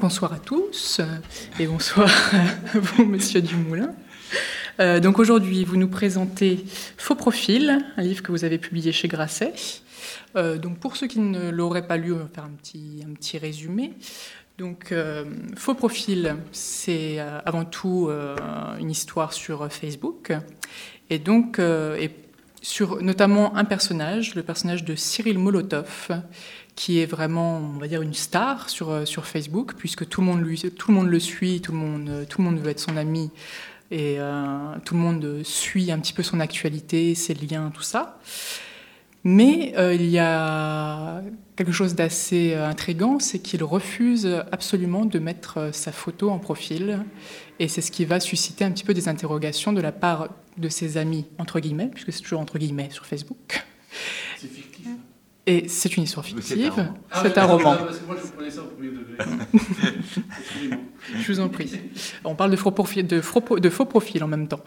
Bonsoir à tous et bonsoir à vous, Monsieur Dumoulin. Donc aujourd'hui, vous nous présentez Faux Profil, un livre que vous avez publié chez Grasset. Donc pour ceux qui ne l'auraient pas lu, on va faire un petit résumé. Donc Faux Profil, c'est avant tout une histoire sur Facebook et donc sur notamment un personnage, le personnage de Cyril Molotov, qui est vraiment, on va dire, une star sur Facebook, puisque tout le monde le suit, tout le monde veut être son ami, et tout le monde suit un petit peu son actualité, ses liens, tout ça. Mais il y a quelque chose d'assez intriguant, c'est qu'il refuse absolument de mettre sa photo en profil, et c'est ce qui va susciter un petit peu des interrogations de la part de ses amis, entre guillemets, puisque c'est toujours entre guillemets sur Facebook. C'est fictif. Et c'est une histoire fictive, c'est un roman. Parce que moi, je prenais ça au premier degré. Je vous en prie. On parle de faux profils en même temps.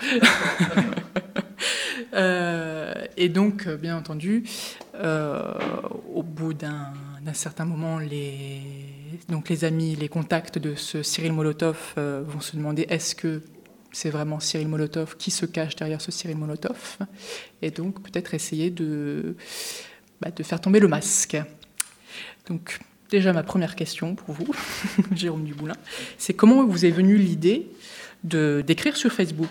Et donc, bien entendu, au bout d'un certain moment, les amis, les contacts de ce Cyril Molotov vont se demander est-ce que c'est vraiment Cyril Molotov qui se cache derrière ce Cyril Molotov, et donc peut-être essayer de faire tomber le masque. Donc, déjà, ma première question pour vous, Jérôme Dumoulin, c'est comment vous est venue l'idée d'écrire sur Facebook ?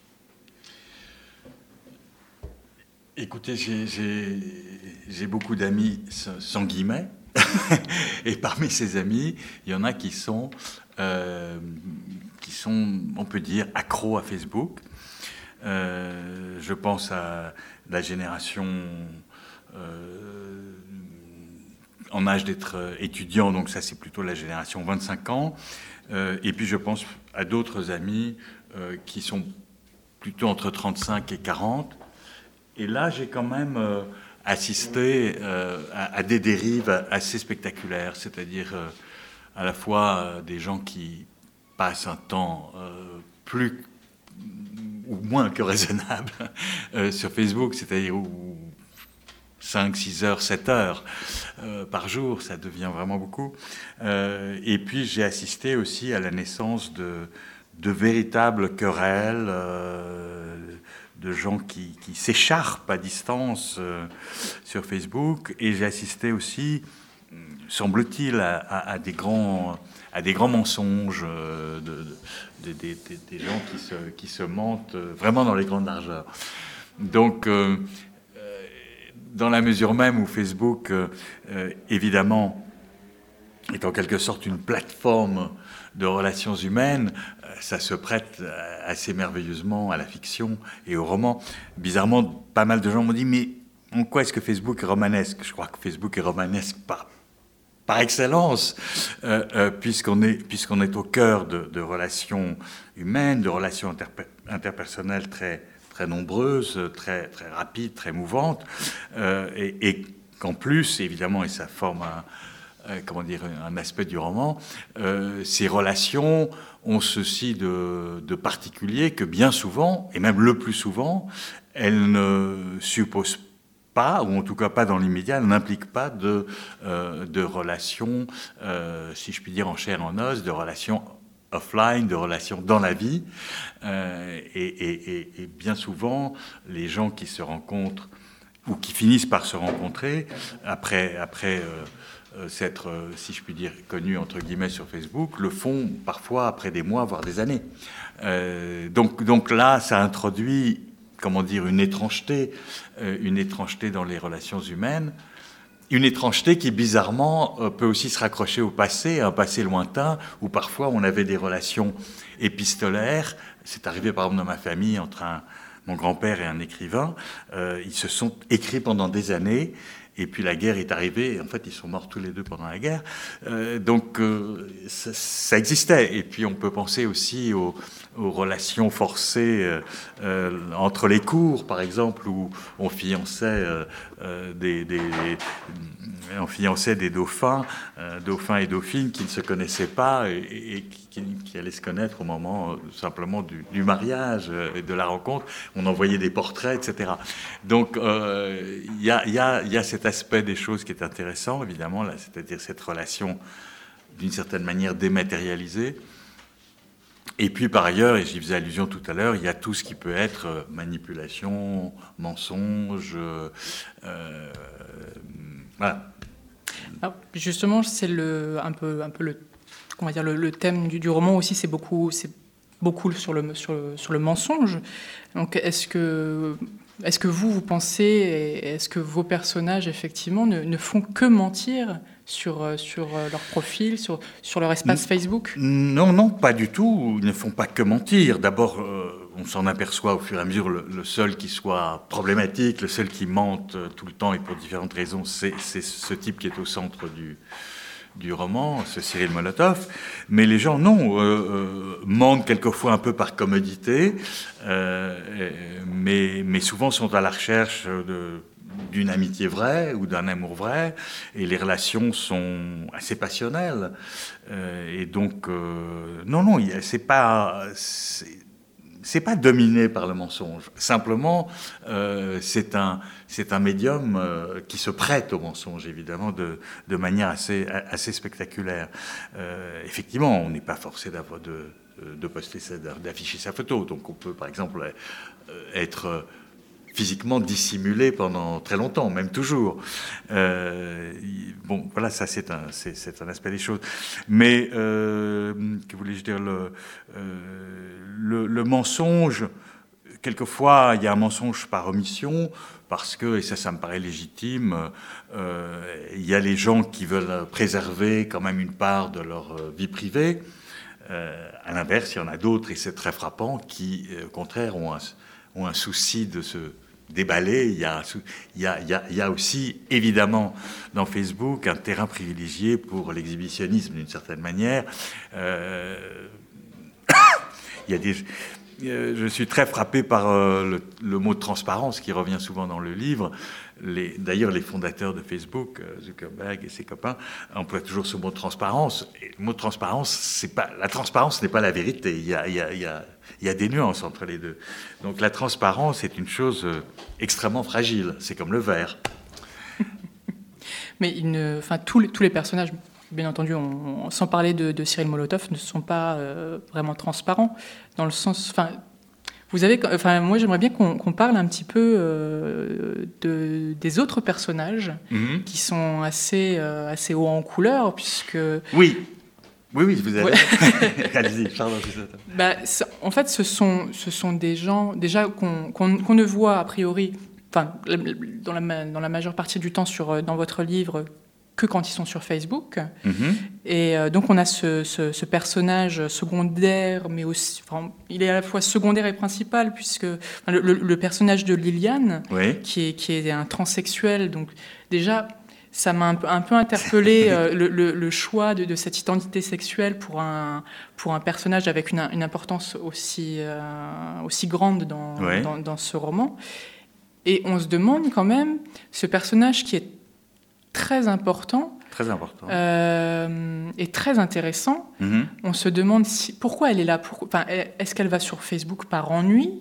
Écoutez, j'ai beaucoup d'amis sans guillemets, et parmi ces amis, il y en a qui sont, on peut dire, accros à Facebook. Je pense à la génération en âge d'être étudiant, donc ça c'est plutôt la génération 25 ans, et puis je pense à d'autres amis qui sont plutôt entre 35 et 40, et là j'ai quand même assisté à des dérives assez spectaculaires, c'est-à-dire à la fois des gens qui passent un temps plus ou moins que raisonnable sur Facebook, c'est-à-dire 5, 6 heures, 7 heures par jour, ça devient vraiment beaucoup. Et puis j'ai assisté aussi à la naissance de véritables querelles, de gens qui s'écharpent à distance sur Facebook. Et j'ai assisté aussi, semble-t-il, à des grands mensonges, des gens qui se mentent vraiment dans les grandes largeurs. Donc, dans la mesure même où Facebook, évidemment, est en quelque sorte une plateforme de relations humaines, ça se prête assez merveilleusement à la fiction et au roman. Bizarrement, pas mal de gens m'ont dit « Mais en quoi est-ce que Facebook est romanesque ?» Je crois que Facebook est romanesque par excellence, puisqu'on est au cœur de relations humaines, de relations interpersonnelles très nombreuses, très rapides, très mouvantes, et qu'en plus, évidemment, et ça forme un aspect du roman, ces relations ont ceci de particulier que bien souvent, et même le plus souvent, elles ne supposent pas, ou en tout cas pas dans l'immédiat, n'impliquent pas de relations, si je puis dire, en chair et en os, de relations offline, de relations dans la vie. Et bien souvent, les gens qui se rencontrent, ou qui finissent par se rencontrer, après s'être, si je puis dire, connus entre guillemets sur Facebook, le font parfois après des mois, voire des années. Donc là, ça introduit, comment dire, une étrangeté dans les relations humaines, une étrangeté qui, bizarrement, peut aussi se raccrocher au passé, à un passé lointain, où parfois on avait des relations épistolaires. C'est arrivé, par exemple, dans ma famille, entre mon grand-père et un écrivain. Ils se sont écrits pendant des années, et puis la guerre est arrivée, et en fait, ils sont morts tous les deux pendant la guerre. Donc, ça existait. Et puis, on peut penser aussi aux relations forcées entre les cours, par exemple, où on fiançait des dauphins et dauphines qui ne se connaissaient pas et qui allaient se connaître au moment simplement du mariage et de la rencontre. On envoyait des portraits, etc. Donc, il y a cet aspect des choses qui est intéressant, évidemment, là, c'est-à-dire cette relation d'une certaine manière dématérialisé. Et puis par ailleurs, et j'y faisais allusion tout à l'heure, il y a tout ce qui peut être manipulation, mensonge, voilà. Alors, justement, c'est un peu le thème du roman aussi, c'est beaucoup sur le mensonge. Donc, est-ce que vous pensez, est-ce que vos personnages, effectivement, ne font que mentir sur leur profil, sur leur espace Facebook? Non, pas du tout. Ils ne font pas que mentir. D'abord, on s'en aperçoit au fur et à mesure, le seul qui soit problématique, le seul qui mente tout le temps et pour différentes raisons, c'est ce type qui est au centre du roman, c'est Cyril Molotov. Mais les gens, non, mentent quelquefois un peu par commodité, mais souvent sont à la recherche d'une amitié vraie ou d'un amour vrai, et les relations sont assez passionnelles. Et donc, non, c'est pas dominé par le mensonge. Simplement, c'est un médium qui se prête au mensonge, évidemment, de manière assez spectaculaire. Effectivement, on n'est pas forcé de poster d'afficher sa photo. Donc, on peut, par exemple, être physiquement dissimulé pendant très longtemps, même toujours. Bon, voilà, ça c'est un aspect des choses. Mais, que voulais-je dire, le mensonge, quelquefois, il y a un mensonge par omission, parce que, et ça me paraît légitime, il y a les gens qui veulent préserver quand même une part de leur vie privée. À l'inverse, il y en a d'autres, et c'est très frappant, qui, au contraire, ont un souci de se déballer. Il y a aussi, évidemment, dans Facebook, un terrain privilégié pour l'exhibitionnisme, d'une certaine manière. Je suis très frappé par le mot de transparence qui revient souvent dans le livre. D'ailleurs, les fondateurs de Facebook, Zuckerberg et ses copains, emploient toujours ce mot de transparence. Et le mot de transparence, la transparence n'est pas la vérité. Il y a des nuances entre les deux. Donc la transparence est une chose extrêmement fragile. C'est comme le verre. Mais tous les personnages, bien entendu, sans parler de Cyril Molotov, ne sont pas vraiment transparents, dans le sens... moi, j'aimerais bien qu'on parle un petit peu des autres personnages qui sont assez hauts en couleur, puisque... Oui, vous avez... Allez-y, pardon. En fait, ce sont des gens, déjà, qu'on ne voit a priori, dans la majeure partie du temps dans votre livre, que quand ils sont sur Facebook. Et donc on a ce personnage secondaire, mais aussi, il est à la fois secondaire et principal, puisque le personnage de Liliane, qui est un transsexuel, donc déjà ça m'a un peu interpellé le choix de cette identité sexuelle pour un personnage avec une importance aussi grande dans ce roman. Et on se demande quand même, ce personnage qui est très important et très intéressant. On se demande pourquoi elle est là. Est-ce qu'elle va sur Facebook par ennui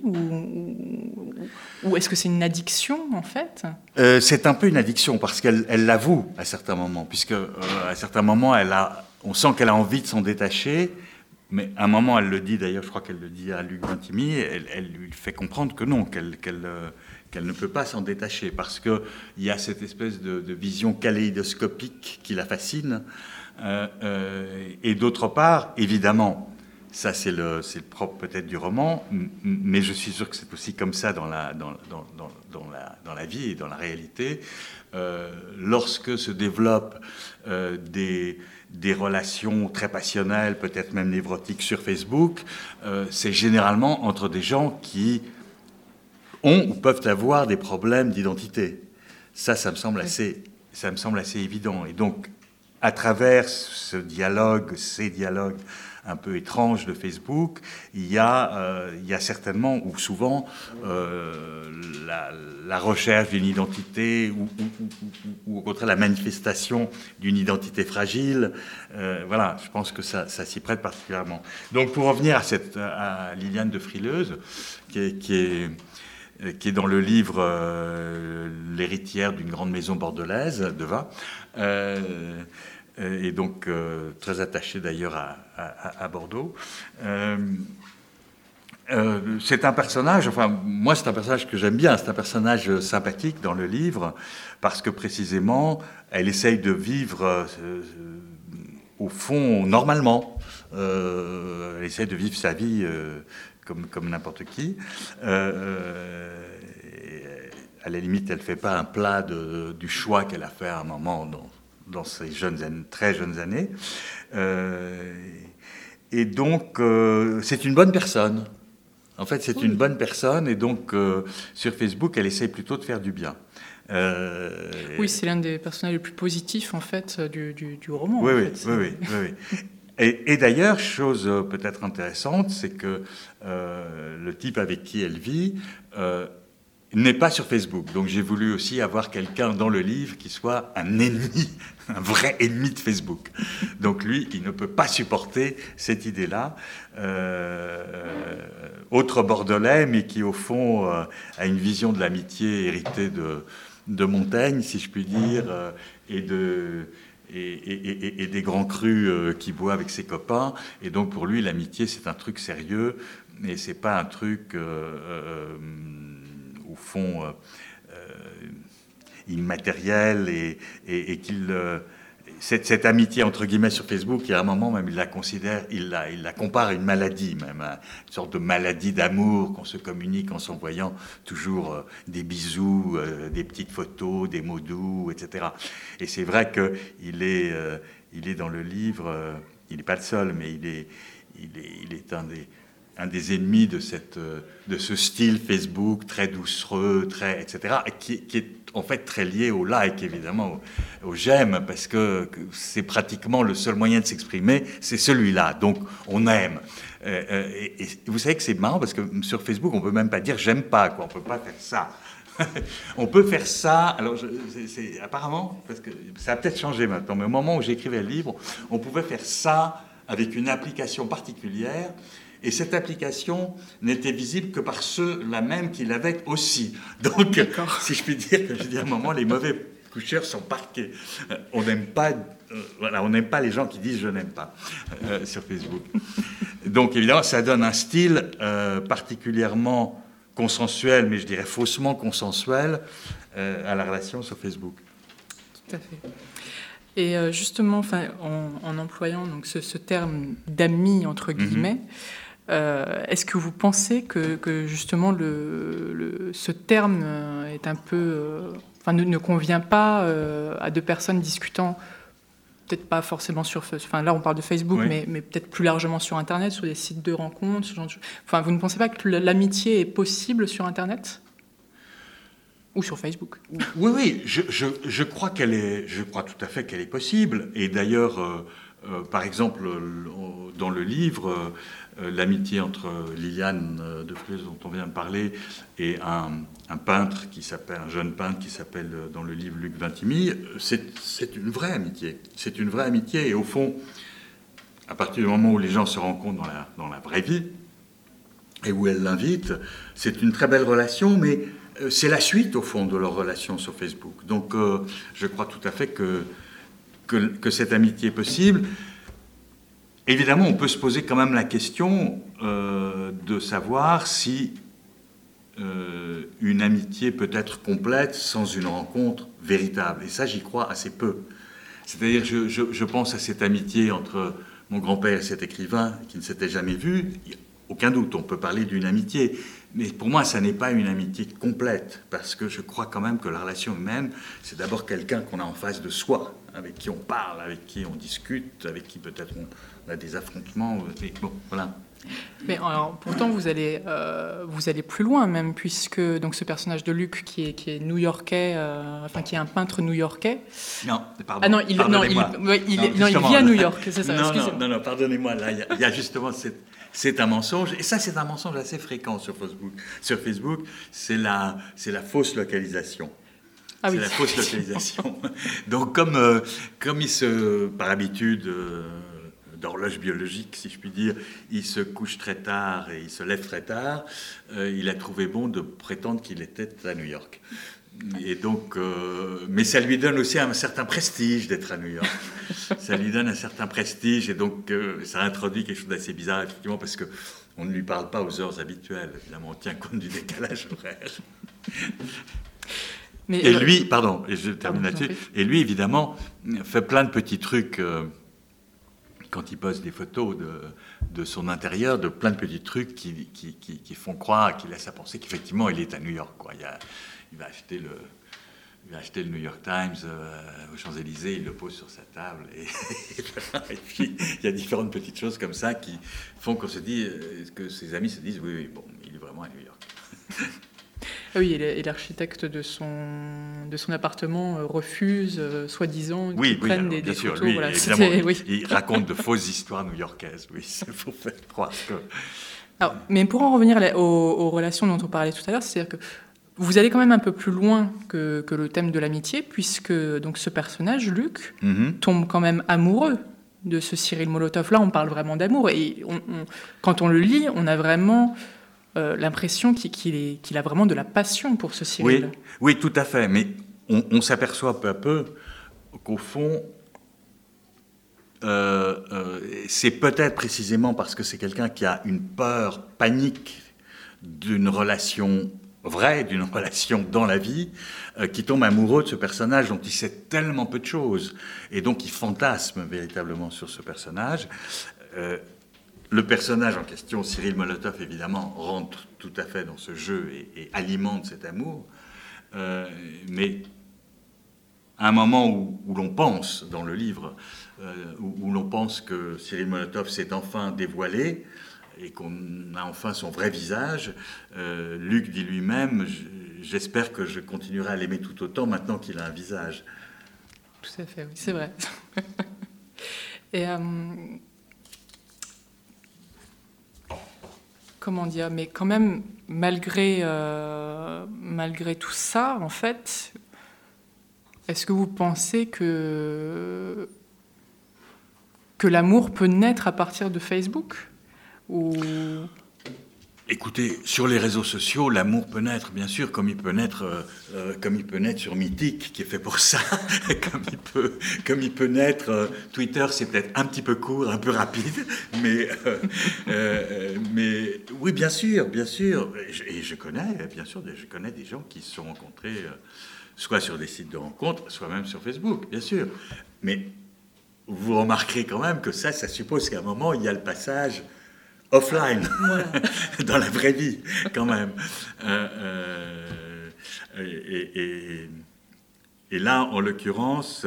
ou est-ce que c'est une addiction, en fait? C'est un peu une addiction, parce qu'elle l'avoue à certains moments, puisque à certains moments, on sent qu'elle a envie de s'en détacher, mais à un moment, elle le dit, d'ailleurs, je crois qu'elle le dit à Luc Vintimille, elle lui fait comprendre que non, qu'elle ne peut pas s'en détacher, parce qu'il y a cette espèce de vision kaléidoscopique qui la fascine. Et d'autre part, évidemment, ça c'est le propre peut-être du roman, mais je suis sûr que c'est aussi comme ça dans la vie et dans la réalité. Lorsque se développent des relations très passionnelles, peut-être même névrotiques sur Facebook, c'est généralement entre des gens qui ont ou peuvent avoir des problèmes d'identité. Ça me semble assez évident. Et donc, à travers ces dialogues un peu étranges de Facebook, il y a certainement, ou souvent, la recherche d'une identité, ou au contraire la manifestation d'une identité fragile. Voilà, je pense que ça s'y prête particulièrement. Donc, pour revenir à Liliane de Frileuse, qui est dans le livre l'héritière d'une grande maison bordelaise de vin. et donc très attaché d'ailleurs à Bordeaux. C'est un personnage, enfin moi c'est un personnage que j'aime bien, c'est un personnage sympathique dans le livre, parce que précisément elle essaye de vivre au fond normalement, elle essaye de vivre sa vie comme n'importe qui. À la limite elle ne fait pas un plat du choix qu'elle a fait à un moment dans ses très jeunes années. Et donc c'est une bonne personne. En fait, c'est une bonne personne, et donc sur Facebook, elle essaie plutôt de faire du bien. Oui, c'est l'un des personnages les plus positifs, en fait, du roman. Oui, en oui, fait. oui. Et d'ailleurs, chose peut-être intéressante, c'est que le type avec qui elle vit n'est pas sur Facebook. Donc j'ai voulu aussi avoir quelqu'un dans le livre qui soit un ennemi, un vrai ennemi de Facebook. Donc lui, il ne peut pas supporter cette idée-là. Autre Bordelais, mais qui au fond a une vision de l'amitié héritée de Montaigne, si je puis dire, et des grands crus qu'il boit avec ses copains. Et donc pour lui, l'amitié, c'est un truc sérieux, mais c'est pas un truc au fond immatériel, et qu'il cette amitié entre guillemets sur Facebook, et à un moment même il la considère, il la compare à une maladie, même à une sorte de maladie d'amour qu'on se communique en s'envoyant toujours des bisous, des petites photos, des mots doux, etc. Et c'est vrai que il est dans le livre, il n'est pas le seul, mais il est un des ennemis de ce style Facebook très doucereux, très etc. Et qui est en fait très lié au like, évidemment, au j'aime, parce que c'est pratiquement le seul moyen de s'exprimer, c'est celui-là. Donc on aime. Et vous savez que c'est marrant parce que sur Facebook, on peut même pas dire j'aime pas, quoi. On peut pas faire ça. On peut faire ça. Alors, apparemment, parce que ça a peut-être changé maintenant, mais au moment où j'écrivais le livre, on pouvait faire ça avec une application particulière. Et cette application n'était visible que par ceux-là même qui l'avaient aussi. Donc, si je puis dire, à un moment, les mauvais coucheurs sont parqués. On n'aime pas, on n'aime pas les gens qui disent « je n'aime pas » sur Facebook. Donc, évidemment, ça donne un style particulièrement consensuel, mais je dirais faussement consensuel, à la relation sur Facebook. Tout à fait. Et justement, en employant donc ce terme d'amis, entre guillemets, est-ce que vous pensez que justement ce terme est un peu, ne convient pas à deux personnes discutant, peut-être pas forcément sur, là on parle de Facebook, oui. mais peut-être plus largement sur Internet, sur des sites de rencontres, ce genre de choses. Vous ne pensez pas que l'amitié est possible sur Internet ou sur Facebook? Oui, je crois je crois tout à fait qu'elle est possible. Et d'ailleurs, par exemple, dans le livre, l'amitié entre Liliane de Fleuse, dont on vient de parler, et un peintre un jeune peintre qui s'appelle dans le livre Luc Vintimille, c'est une vraie amitié. C'est une vraie amitié. Et au fond, à partir du moment où les gens se rencontrent dans la vraie vie, et où elle l'invite, c'est une très belle relation, mais c'est la suite, au fond, de leur relation sur Facebook. Donc, je crois tout à fait que cette amitié est possible. Évidemment, on peut se poser quand même la question de savoir si une amitié peut être complète sans une rencontre véritable. Et ça, j'y crois assez peu. C'est-à-dire, je pense à cette amitié entre mon grand-père et cet écrivain qui ne s'était jamais vu. Aucun doute, on peut parler d'une amitié. Mais pour moi, ça n'est pas une amitié complète, parce que je crois quand même que la relation humaine, c'est d'abord quelqu'un qu'on a en face de soi, avec qui on parle, avec qui on discute, avec qui peut-être on a des affrontements. Mais bon, voilà. Mais alors, pourtant, vous allez plus loin même, puisque donc ce personnage de Luc qui est new-yorkais, qui est un peintre new-yorkais. Non, pardon. Ah non, il vit à New York, c'est ça. Non, pardonnez-moi. Là, il y a justement c'est un mensonge, et ça, c'est un mensonge assez fréquent sur Facebook. Sur Facebook, c'est la fausse localisation. Ah oui. C'est la fausse localisation. Donc, comme par habitude d'horloge biologique, si je puis dire, il se couche très tard et il se lève très tard, il a trouvé bon de prétendre qu'il était à New York. Et donc, mais ça lui donne aussi un certain prestige d'être à New York. Ça lui donne un certain prestige, et donc ça introduit quelque chose d'assez bizarre, effectivement, parce qu'on ne lui parle pas aux heures habituelles. Évidemment, on tient compte du décalage horaire. Et lui, pardon, et je termine là-dessus, et lui, évidemment, fait plein de petits trucs quand il poste des photos de son intérieur, de plein de petits trucs qui font croire, qui laissent à penser qu'effectivement, il est à New York, quoi. Il va acheter le New York Times aux Champs-Élysées, il le pose sur sa table, et puis il y a différentes petites choses comme ça qui font qu'on se dit, que ses amis se disent, oui, bon, il est vraiment à New York. Oui, et l'architecte de son appartement refuse, soi-disant, qu'ils prennent des sûr, photos. Lui, voilà, il raconte de fausses histoires new-yorkaises, oui, il faut faire croire que... Alors, mais pour en revenir aux relations dont on parlait tout à l'heure, c'est-à-dire que vous allez quand même un peu plus loin que le thème de l'amitié, puisque donc, ce personnage, Luc, tombe quand même amoureux de ce Cyril Molotov. Là, on parle vraiment d'amour. Et quand on le lit, on a vraiment l'impression qu'il a vraiment de la passion pour ce Cyril. Oui, tout à fait. Mais on s'aperçoit peu à peu qu'au fond, c'est peut-être précisément parce que c'est quelqu'un qui a une peur panique d'une relation vraie, d'une relation dans la vie, qui tombe amoureux de ce personnage dont il sait tellement peu de choses, et donc il fantasme véritablement sur ce personnage. Le personnage en question, Cyril Molotov, évidemment, rentre tout à fait dans ce jeu et alimente cet amour, mais à un moment où l'on pense, dans le livre, où l'on pense que Cyril Molotov s'est enfin dévoilé, et qu'on a enfin son vrai visage, Luc dit lui-même, j'espère que je continuerai à l'aimer tout autant maintenant qu'il a un visage. Tout à fait, oui, c'est vrai. Et comment dire, mais quand même, malgré tout ça, en fait, est-ce que vous pensez que l'amour peut naître à partir de Facebook ? Écoutez, sur les réseaux sociaux, l'amour peut naître, bien sûr, comme il peut naître sur Mythique, qui est fait pour ça, comme il peut naître. Twitter, c'est peut-être un petit peu court, un peu rapide, mais oui, bien sûr. Et je connais des gens qui se sont rencontrés, soit sur des sites de rencontres, soit même sur Facebook, bien sûr. Mais vous remarquerez quand même que ça suppose qu'à un moment, il y a le passage offline, voilà. Dans la vraie vie, quand même. Et là, en l'occurrence,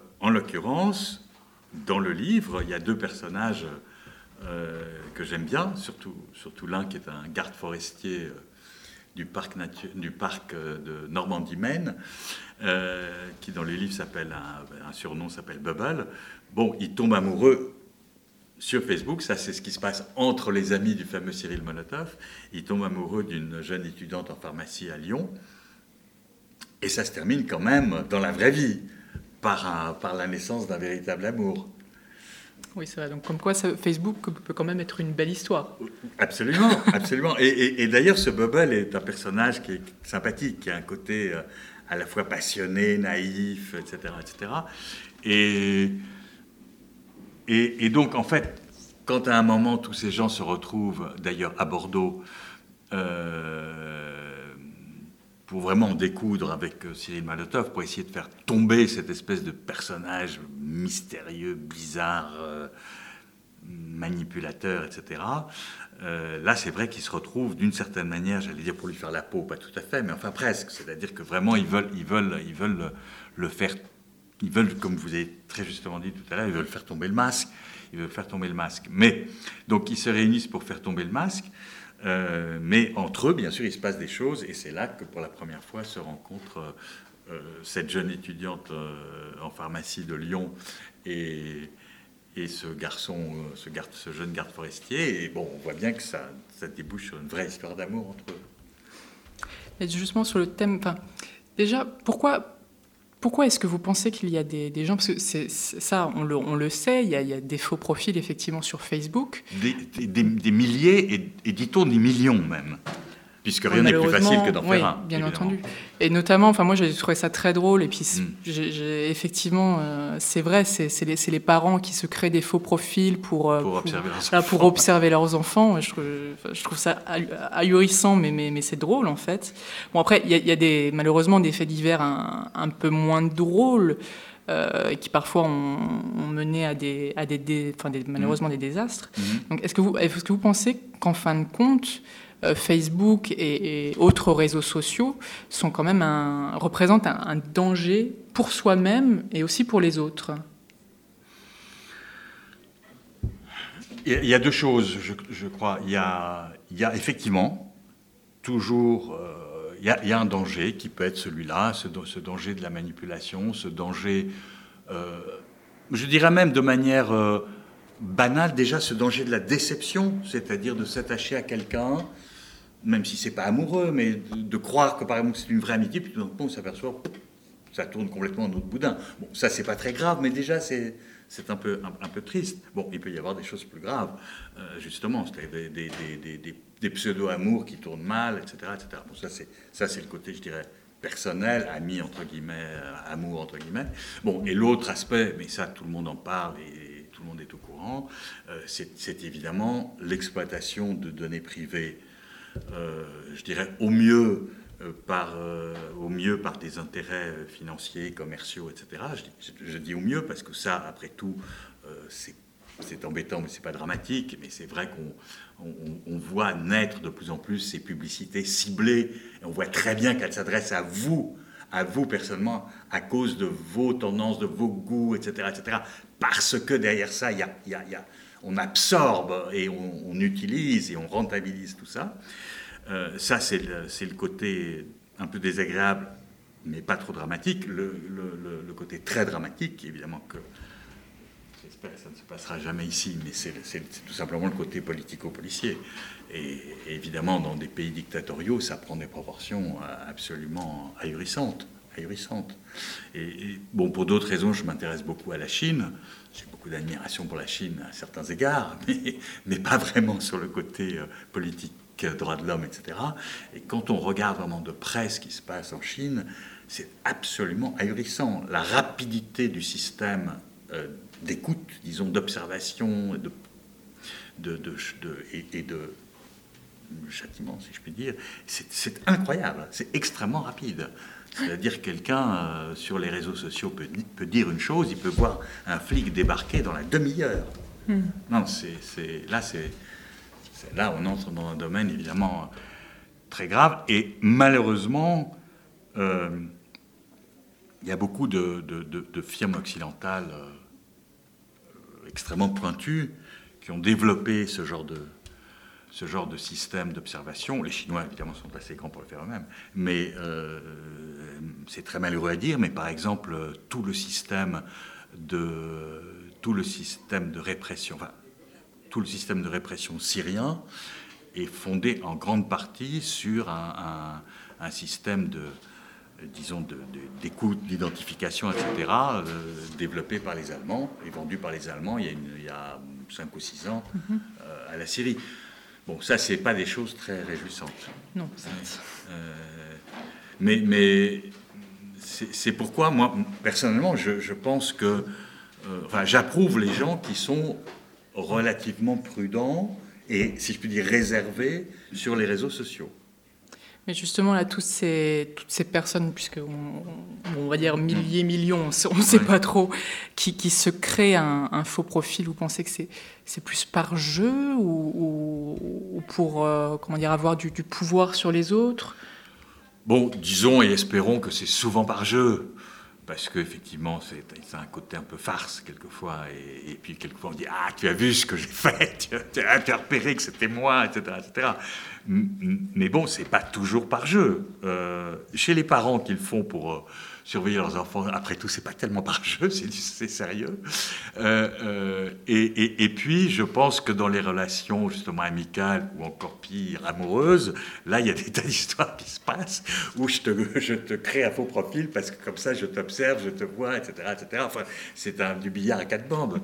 dans le livre, il y a deux personnages que j'aime bien, surtout l'un qui est un garde forestier du parc de Normandie-Maine, qui dans les livres s'appelle un surnom s'appelle Bubble. Bon, il tombe amoureux sur Facebook, ça c'est ce qui se passe entre les amis du fameux Cyril Molotov. Il tombe amoureux d'une jeune étudiante en pharmacie à Lyon. Et ça se termine quand même dans la vraie vie, par la naissance d'un véritable amour. Oui, c'est vrai. Donc comme quoi Facebook peut quand même être une belle histoire. Absolument. Et d'ailleurs, ce Bubble est un personnage qui est sympathique, qui a un côté à la fois passionné, naïf, etc. Et donc, en fait, quand à un moment, tous ces gens se retrouvent, d'ailleurs à Bordeaux, pour vraiment en découdre avec Cyril Molotov, pour essayer de faire tomber cette espèce de personnage mystérieux, bizarre, manipulateur, etc., là, c'est vrai qu'ils se retrouvent d'une certaine manière, j'allais dire pour lui faire la peau, pas tout à fait, mais enfin presque. C'est-à-dire que vraiment, ils veulent le faire. Ils veulent, comme vous avez très justement dit tout à l'heure, ils veulent faire tomber le masque. Mais, donc, ils se réunissent pour faire tomber le masque. Mais entre eux, bien sûr, il se passe des choses. Et c'est là que, pour la première fois, se rencontre cette jeune étudiante en pharmacie de Lyon et ce jeune garde forestier. Et bon, on voit bien que ça débouche sur une vraie histoire d'amour entre eux. Et justement, sur le thème... déjà, pourquoi est-ce que vous pensez qu'il y a des gens, parce que ça, on le sait, il y a des faux profils effectivement sur Facebook. Des milliers et dit-on des millions même. Puisque rien n'est plus facile que d'en faire un. Bien évidemment. entendu. Et notamment, moi j'ai trouvé ça très drôle. Et puis effectivement, c'est vrai, c'est les parents qui se créent des faux profils pour observer leurs enfants. Je trouve ça ahurissant, mais c'est drôle en fait. Bon, après, il y a malheureusement des faits divers un peu moins drôles. Qui parfois ont mené à malheureusement des désastres. Donc, est-ce que vous pensez qu'en fin de compte, Facebook et autres réseaux sociaux sont quand même représentent un danger pour soi-même et aussi pour les autres? Il y a deux choses, je crois. Il y a effectivement toujours... Il y a un danger qui peut être celui-là, ce danger de la manipulation, ce danger, je dirais même de manière banale, déjà ce danger de la déception, c'est-à-dire de s'attacher à quelqu'un, même si c'est pas amoureux, mais de croire que par exemple c'est une vraie amitié, puis tout d'un coup on s'aperçoit, ça tourne complètement en autre boudin. Bon, ça c'est pas très grave, mais déjà c'est un peu triste. Bon, il peut y avoir des choses plus graves, justement, c'est-à-dire des pseudo-amours qui tournent mal, etc. etc. Bon, ça, c'est le côté, je dirais, personnel, ami, entre guillemets, amour, entre guillemets. Bon, et l'autre aspect, mais ça, tout le monde en parle et tout le monde est au courant, c'est évidemment l'exploitation de données privées, je dirais, au mieux par des intérêts financiers, commerciaux, etc. Je dis au mieux parce que ça, après tout, c'est embêtant, mais c'est pas dramatique. Mais c'est vrai qu'on voit naître de plus en plus ces publicités ciblées. Et on voit très bien qu'elles s'adressent à vous personnellement, à cause de vos tendances, de vos goûts, etc., etc. Parce que derrière ça, on absorbe et on utilise et on rentabilise tout ça. Ça, c'est le côté un peu désagréable, mais pas trop dramatique. Le côté très dramatique, évidemment que j'espère que ça ne se passera jamais ici, mais c'est tout simplement le côté politico-policier. Et évidemment, dans des pays dictatoriaux, ça prend des proportions absolument ahurissantes. Et bon, pour d'autres raisons, je m'intéresse beaucoup à la Chine. J'ai beaucoup d'admiration pour la Chine à certains égards, mais pas vraiment sur le côté politique, droits de l'homme, etc. Et quand on regarde vraiment de près ce qui se passe en Chine, c'est absolument ahurissant. La rapidité du système d'écoute, disons, d'observation et de châtiment, si je puis dire, c'est incroyable, c'est extrêmement rapide. C'est-à-dire que quelqu'un sur les réseaux sociaux peut dire une chose, il peut voir un flic débarquer dans la demi-heure. Non, là, on entre dans un domaine évidemment très grave. Et malheureusement, il y a beaucoup de firmes occidentales extrêmement pointues qui ont développé ce genre de système d'observation. Les Chinois, évidemment, sont assez grands pour le faire eux-mêmes. Mais c'est très malheureux à dire, mais par exemple, tout le système de répression, tout le système de répression syrien est fondé en grande partie sur un système d'écoute, d'identification, etc., développé par les Allemands et vendu par les Allemands il y a 5 ou 6 ans à la Syrie. Bon, ça, c'est pas des choses très réjouissantes. Non. Mais c'est pourquoi, moi, personnellement, je pense que... j'approuve les gens qui sont relativement prudents et, si je puis dire, réservés sur les réseaux sociaux. Mais justement, là, toutes ces personnes, puisqu'on va dire milliers, millions, on ne sait pas trop, qui se créent un faux profil, vous pensez que c'est plus par jeu ou pour avoir du pouvoir sur les autres? Bon, disons et espérons que c'est souvent par jeu. Parce qu'effectivement, c'est un côté un peu farce, quelquefois. Et puis, quelquefois, on dit « Ah, tu as vu ce que j'ai fait, tu as repéré que c'était moi, etc. etc. » Mais bon, c'est pas toujours par jeu. Chez les parents qui le font pour surveiller leurs enfants, après tout, c'est pas tellement par jeu, c'est sérieux. Et puis, je pense que dans les relations, justement, amicales ou encore pire, amoureuses, là, il y a des tas d'histoires qui se passent où je te crée un faux profil parce que comme ça, je t'observe, je te vois, etc. etc. Enfin, c'est du billard à 4 bandes.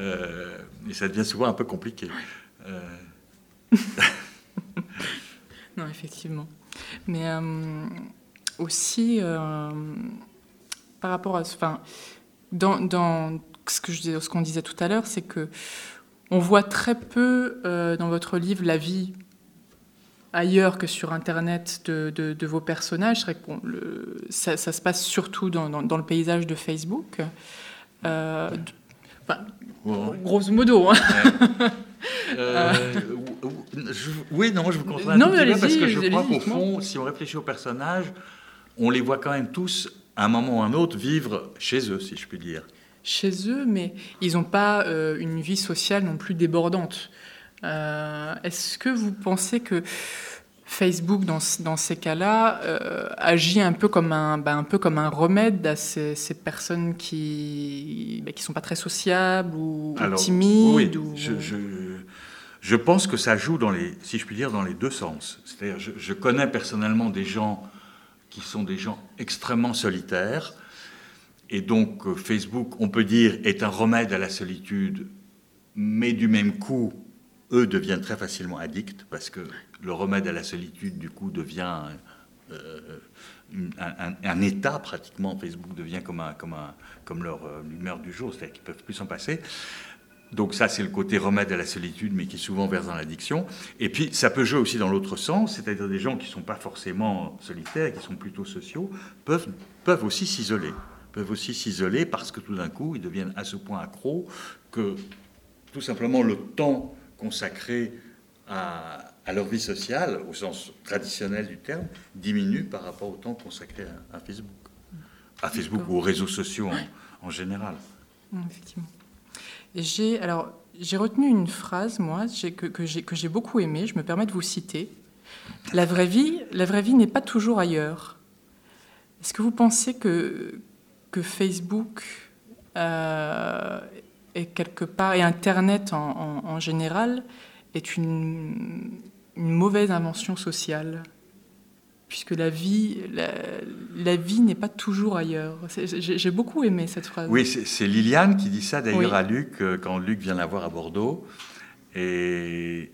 Et ça devient souvent un peu compliqué. Non, effectivement. Mais aussi, par rapport à... Enfin, dans ce qu'on disait tout à l'heure, c'est que on voit très peu dans votre livre la vie ailleurs que sur Internet de vos personnages. C'est vrai que ça se passe surtout dans le paysage de Facebook. Grosso modo. Hein. Oui, non, je vous comprends non, parce que je crois qu'au fond, si on réfléchit aux personnages, on les voit quand même tous, à un moment ou à un autre, vivre chez eux, si je puis dire. Chez eux, mais ils n'ont pas une vie sociale non plus débordante. Est-ce que vous pensez que Facebook, dans ces cas-là, agit un peu comme un remède à ces personnes qui sont pas très sociables ou timides? Oui, je pense que ça joue si je puis dire, dans les deux sens. C'est-à-dire, je connais personnellement des gens qui sont des gens extrêmement solitaires, et donc Facebook, on peut dire, est un remède à la solitude, mais du même coup, eux deviennent très facilement addicts, parce que le remède à la solitude, du coup, devient un état, pratiquement. Facebook devient comme leur humeur du jour, c'est-à-dire qu'ils ne peuvent plus s'en passer. Donc ça, c'est le côté remède à la solitude, mais qui souvent verse dans l'addiction. Et puis, ça peut jouer aussi dans l'autre sens, c'est-à-dire des gens qui ne sont pas forcément solitaires, qui sont plutôt sociaux, peuvent aussi s'isoler. Parce que tout d'un coup, ils deviennent à ce point accros que tout simplement le temps consacré à leur vie sociale, au sens traditionnel du terme, diminue par rapport au temps consacré à Facebook. À Facebook ou aux réseaux sociaux en général. Effectivement. Et j'ai retenu une phrase, moi, que j'ai beaucoup aimée, je me permets de vous citer. La vraie vie n'est pas toujours ailleurs. Est-ce que vous pensez que Facebook est quelque part, et Internet en général, est une mauvaise invention sociale, puisque la vie n'est pas toujours ailleurs. J'ai beaucoup aimé cette phrase. Oui, c'est Liliane qui dit ça d'ailleurs à Luc, quand Luc vient la voir à Bordeaux. Et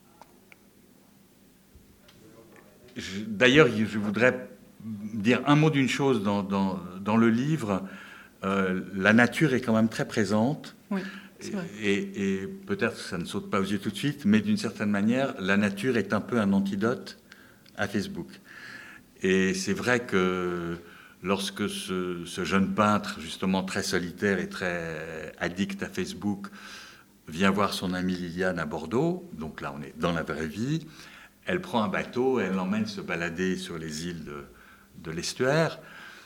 d'ailleurs, je voudrais dire un mot d'une chose dans le livre. La nature est quand même très présente. Oui. Et peut-être que ça ne saute pas aux yeux tout de suite, mais d'une certaine manière, la nature est un peu un antidote à Facebook. Et c'est vrai que lorsque ce jeune peintre, justement très solitaire et très addict à Facebook, vient voir son amie Liliane à Bordeaux, donc là on est dans la vraie vie, elle prend un bateau, elle l'emmène se balader sur les îles de l'estuaire.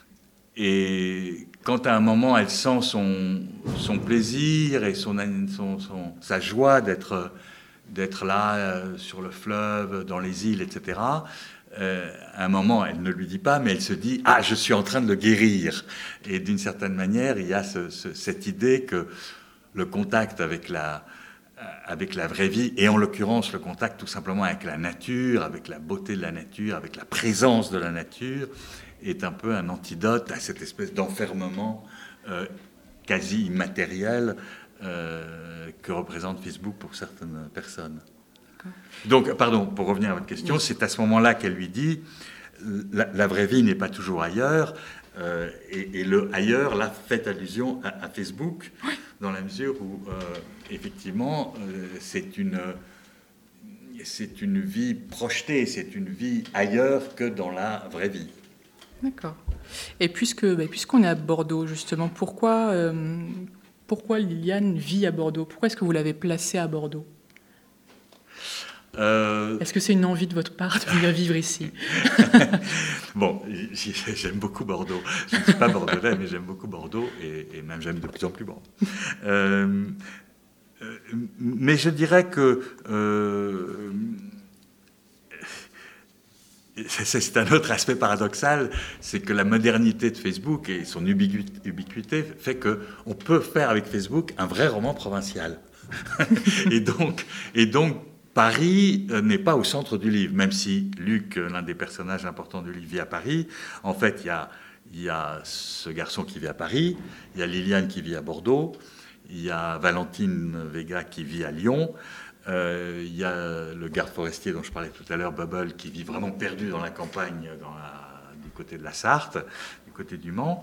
Et quand à un moment elle sent son plaisir et sa joie d'être là sur le fleuve, dans les îles, etc., à un moment elle ne lui dit pas, mais elle se dit « Ah, je suis en train de le guérir ». Et d'une certaine manière, il y a cette idée que le contact avec la vraie vie, et en l'occurrence le contact tout simplement avec la nature, avec la beauté de la nature, avec la présence de la nature, est un peu un antidote à cette espèce d'enfermement quasi immatériel que représente Facebook pour certaines personnes. Donc, pardon, pour revenir à votre question, oui. C'est à ce moment-là qu'elle lui dit la vraie vie n'est pas toujours ailleurs, et le ailleurs, là, fait allusion à Facebook, oui. Dans la mesure où, effectivement, c'est une vie projetée, c'est une vie ailleurs que dans la vraie vie. D'accord. Et puisqu'on est à Bordeaux, justement, pourquoi Liliane vit à Bordeaux? Pourquoi est-ce que vous l'avez placée à Bordeaux? Est-ce que c'est une envie de votre part de venir vivre ici? Bon, j'aime beaucoup Bordeaux. Je ne suis pas bordelais, mais j'aime beaucoup Bordeaux, et même j'aime de plus en plus Bordeaux. Mais je dirais que... c'est un autre aspect paradoxal, c'est que la modernité de Facebook et son ubiquité fait qu'on peut faire avec Facebook un vrai roman provincial. et donc, Paris n'est pas au centre du livre, même si Luc, l'un des personnages importants du livre, vit à Paris. En fait, il y a ce garçon qui vit à Paris, il y a Liliane qui vit à Bordeaux, il y a Valentine Vega qui vit à Lyon. Il y a le garde forestier dont je parlais tout à l'heure, Bubble, qui vit vraiment perdu dans la campagne, du côté de la Sarthe, du côté du Mans.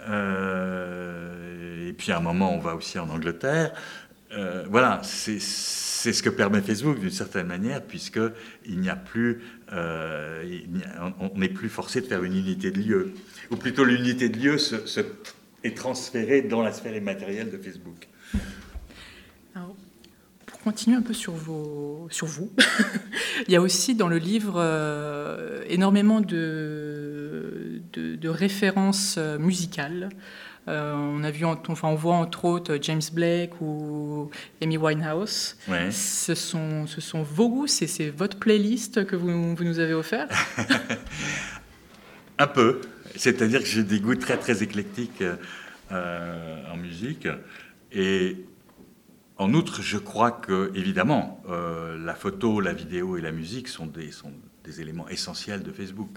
Et puis à un moment, on va aussi en Angleterre. Voilà, c'est ce que permet Facebook d'une certaine manière, puisque il n'y a plus, on n'est plus forcé de faire une unité de lieu, ou plutôt l'unité de lieu est transférée dans la sphère immatérielle de Facebook. Alors, pour continuer un peu sur vous, il y a aussi dans le livre énormément de références musicales. On voit entre autres James Blake ou Amy Winehouse. Ouais. Ce sont vos goûts, c'est votre playlist que vous nous avez offert. Un peu. C'est-à-dire que j'ai des goûts très très éclectiques en musique. Et en outre, je crois que, évidemment, la photo, la vidéo et la musique sont des éléments essentiels de Facebook.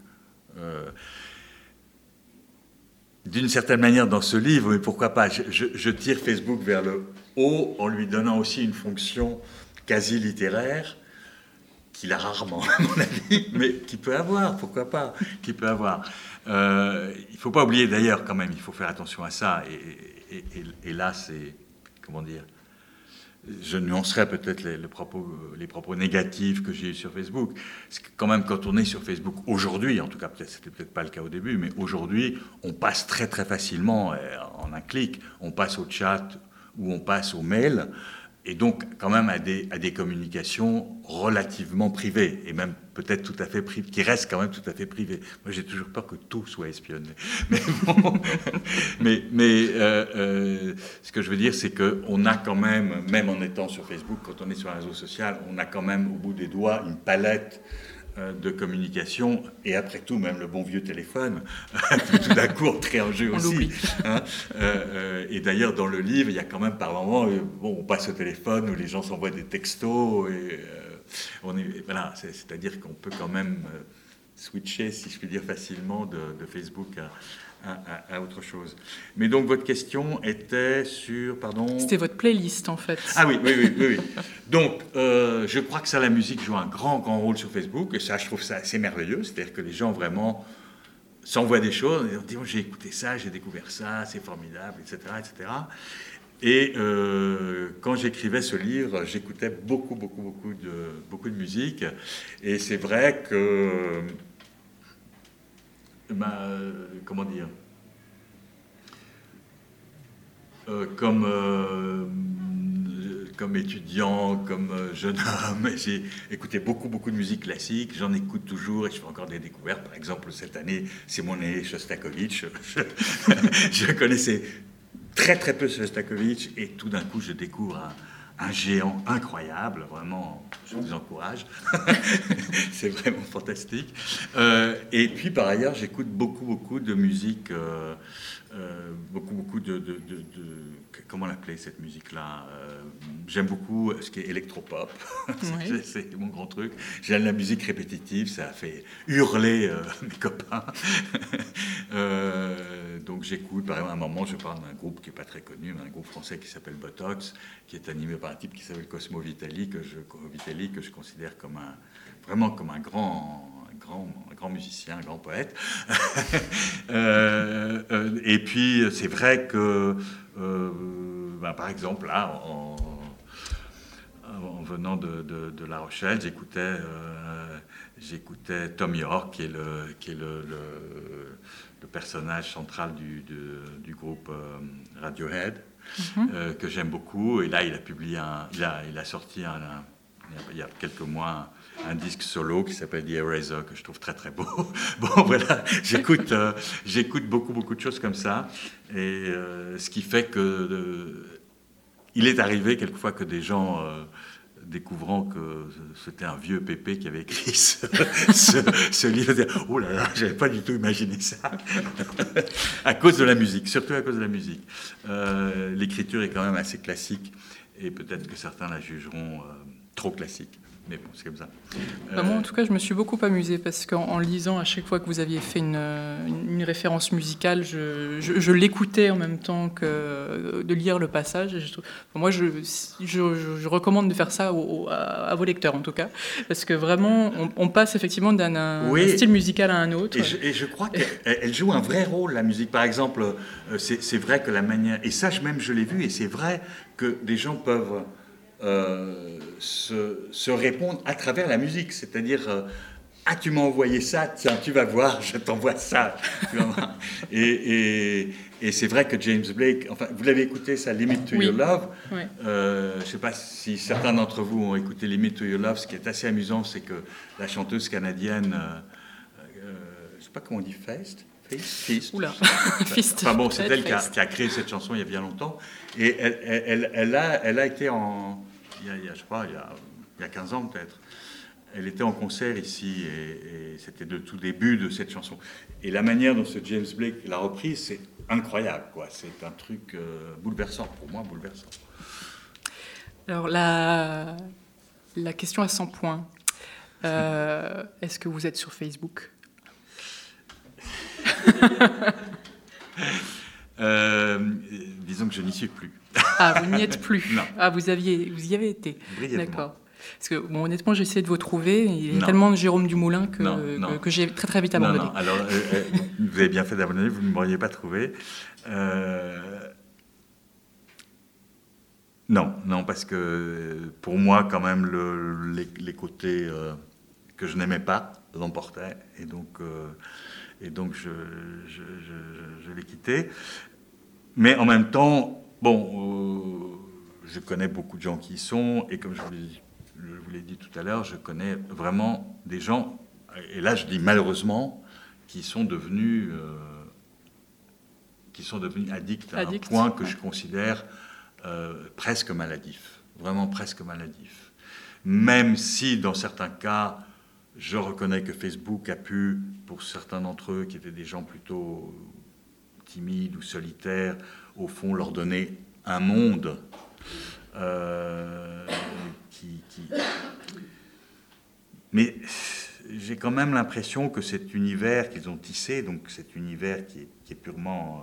D'une certaine manière, dans ce livre, mais pourquoi pas, je tire Facebook vers le haut en lui donnant aussi une fonction quasi littéraire qu'il a rarement, à mon avis, mais qu'il peut avoir, pourquoi pas, qu'il peut avoir. Il ne faut pas oublier d'ailleurs, quand même, il faut faire attention à ça. Et là, c'est, comment dire, je nuancerais peut-être les propos négatifs que j'ai eus sur Facebook. C'est que quand même, quand on est sur Facebook aujourd'hui, en tout cas, c'était peut-être pas le cas au début, mais aujourd'hui, on passe très très facilement, en un clic, on passe au chat ou on passe au mail, et donc quand même à des communications relativement privées, et même peut-être tout à fait privées, qui restent quand même tout à fait privées. Moi, j'ai toujours peur que tout soit espionné. Mais bon, ce que je veux dire, c'est qu'on a quand même en étant sur Facebook, quand on est sur un réseau social, on a quand même au bout des doigts une palette de communication, et après tout, même le bon vieux téléphone, tout d'un coup, entrer en jeu aussi. Hein, et d'ailleurs, dans le livre, il y a quand même par moments, on passe au téléphone, où les gens s'envoient des textos, et voilà, c'est-à-dire qu'on peut quand même switcher, si je puis dire, facilement de Facebook à autre chose. Mais donc, votre question était sur... Pardon ? C'était votre playlist, en fait. Ah oui. Donc, je crois que ça, la musique joue un grand rôle sur Facebook, et ça, je trouve ça assez merveilleux. C'est-à-dire que les gens, vraiment, s'envoient des choses, et on dit, j'ai écouté ça, j'ai découvert ça, c'est formidable, etc., etc. Et quand j'écrivais ce livre, j'écoutais beaucoup de musique, et c'est vrai que... comment dire, comme étudiant, comme jeune homme, j'ai écouté beaucoup de musique classique, j'en écoute toujours et je fais encore des découvertes. Par exemple, cette année, c'est mon année Shostakovich. Je connaissais très peu Shostakovich, et tout d'un coup, je découvre un géant incroyable, vraiment, je vous encourage. C'est vraiment fantastique. Et puis, par ailleurs, j'écoute beaucoup de musique, beaucoup de comment l'appeler, cette musique-là, j'aime beaucoup ce qui est électropop. Oui. C'est mon grand truc. J'aime la musique répétitive, ça fait hurler mes copains. Donc j'écoute, par exemple, à un moment, je parle d'un groupe qui n'est pas très connu, mais un groupe français qui s'appelle Botox, qui est animé par un type qui s'appelle Cosmo Vitali, que je considère vraiment comme un grand musicien, un grand poète. Et puis, c'est vrai que, par exemple, là, en venant de La Rochelle, j'écoutais Tom York, qui est le personnage central du groupe Radiohead, que j'aime beaucoup. Et là, il a publié il a sorti il y a quelques mois un disque solo qui s'appelle The Eraser, que je trouve très beau. Bon, voilà, j'écoute beaucoup de choses comme ça, et ce qui fait que il est arrivé quelquefois que des gens, découvrant que c'était un vieux pépé qui avait écrit ce livre, disaient « Oh là là, j'avais pas du tout imaginé ça !» À cause de la musique, surtout à cause de la musique. L'écriture est quand même assez classique, et peut-être que certains la jugeront trop classique. Mais bon, c'est comme ça. Moi, en tout cas, je me suis beaucoup amusée parce qu'en lisant à chaque fois que vous aviez fait une référence musicale, je l'écoutais en même temps que de lire le passage. Et moi, je recommande de faire ça à vos lecteurs, en tout cas, parce que vraiment, on passe effectivement d'un style musical à un autre. Et je crois qu'elle joue un vrai rôle, la musique. Par exemple, c'est vrai que la manière... Et ça, même, je l'ai vu, et c'est vrai que des gens peuvent... se répondre à travers la musique, c'est-à-dire tu m'as envoyé ça, tiens, tu vas voir, je t'envoie ça. Et c'est vrai que James Blake, enfin, vous l'avez écouté, ça, Limit to Your Love. Oui. Je ne sais pas si certains d'entre vous ont écouté Limit to Your Love. Ce qui est assez amusant, c'est que la chanteuse canadienne, je ne sais pas comment on dit, Feist. Oula, Fist. Enfin bon, c'est elle qui a créé cette chanson il y a bien longtemps. Et elle a été je crois, il y a 15 ans peut-être. Elle était en concert ici et c'était le tout début de cette chanson. Et la manière dont ce James Blake l'a reprise, c'est incroyable, quoi. C'est un truc bouleversant, pour moi, bouleversant. Alors, la question à 100 points. Est-ce que vous êtes sur Facebook ? Disons que je n'y suis plus. Ah, vous n'y êtes plus. Non. Ah, vous y avez été. Brièvement. D'accord. Parce que, bon, honnêtement, j'ai essayé de vous trouver. Il y a tellement de Jérôme Dumoulin que j'ai très très vite abandonné. Non. Alors, vous avez bien fait d'abandonner, vous ne m'auriez pas trouvé. Non, parce que pour moi, quand même, les côtés que je n'aimais pas l'emportaient. Et donc je l'ai quitté. Mais en même temps, je connais beaucoup de gens qui y sont, et comme je vous l'ai dit tout à l'heure, je connais vraiment des gens, et là je dis malheureusement, qui sont devenus addicts à un point que je considère presque maladif, vraiment presque maladif. Même si dans certains cas, je reconnais que Facebook a pu, pour certains d'entre eux qui étaient des gens plutôt timides ou solitaires, au fond leur donner un monde Mais j'ai quand même l'impression que cet univers qu'ils ont tissé, donc cet univers qui est purement,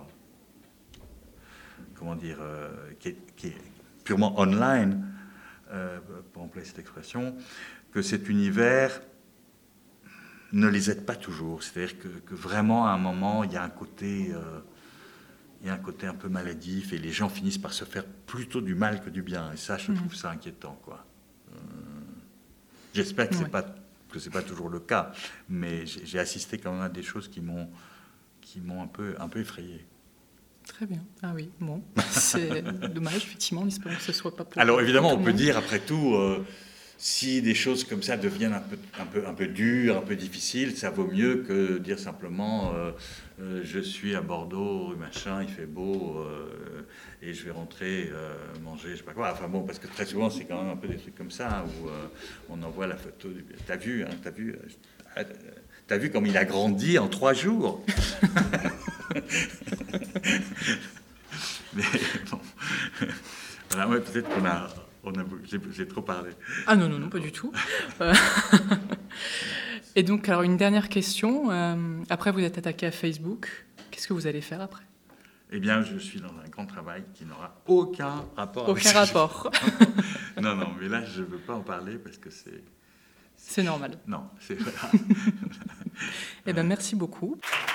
qui est purement online, pour employer cette expression, que cet univers ne les aide pas toujours. C'est-à-dire que vraiment, à un moment, il y a un côté un peu maladif, et les gens finissent par se faire plutôt du mal que du bien. Et ça, je trouve ça inquiétant, quoi. J'espère que c'est pas toujours le cas, mais j'ai assisté quand même à des choses qui m'ont un peu effrayé. Très bien. Ah oui, bon, c'est dommage, effectivement, en espérant que ce soit pas pour... Alors évidemment, on peut dire, après tout, si des choses comme ça deviennent un peu dures, un peu difficiles, ça vaut mieux que dire simplement je suis à Bordeaux, machin, il fait beau, et je vais rentrer manger, je sais pas quoi. Enfin bon, parce que très souvent, c'est quand même un peu des trucs comme ça, où on envoie la photo. T'as vu comme il a grandi en 3 jours. Mais bon, voilà, ouais, peut-être j'ai trop parlé. Ah non, pas du tout. Et donc, alors une dernière question. Après, vous êtes attaqué à Facebook. Qu'est-ce que vous allez faire après ? Eh bien, je suis dans un grand travail qui n'aura aucun rapport avec ça. Aucun rapport. Non, mais là, je ne veux pas en parler parce que c'est... C'est normal. Non, c'est... Eh bien, merci beaucoup.